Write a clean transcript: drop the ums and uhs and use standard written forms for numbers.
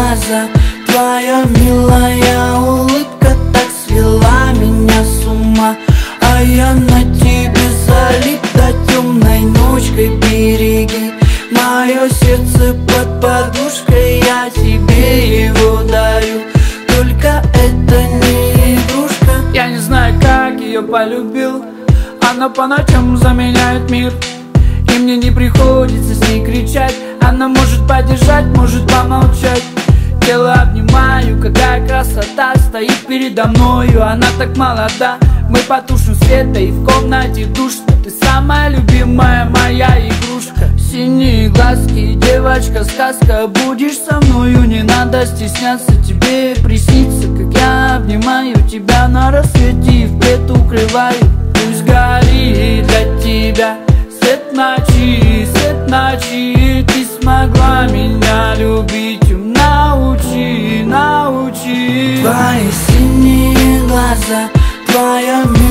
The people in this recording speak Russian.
глаза, твоя милая улыбка так свела меня с ума. А я на тебе залип до темной ночкой. Береги мое сердце под подушкой, я тебе его дарю, только это не игрушка. Я не знаю, как ее полюбил, она по ночам заменяет мир, и мне не приходится с ней кричать. Она может поддержать, может помолчать. Тело обнимаю, какая красота стоит передо мною. Она так молода, мы потушим света и в комнате душно. Ты самая любимая моя игрушка. Синие глазки, девочка, сказка. Будешь со мною, не надо стесняться. Тебе приснится, как я обнимаю тебя на рассвете и в плед укрываю. Пусть горит для тебя свет ночи, свет ночи. Ты смогла меня любить, научи, научи. Твои синие глаза, твоя милая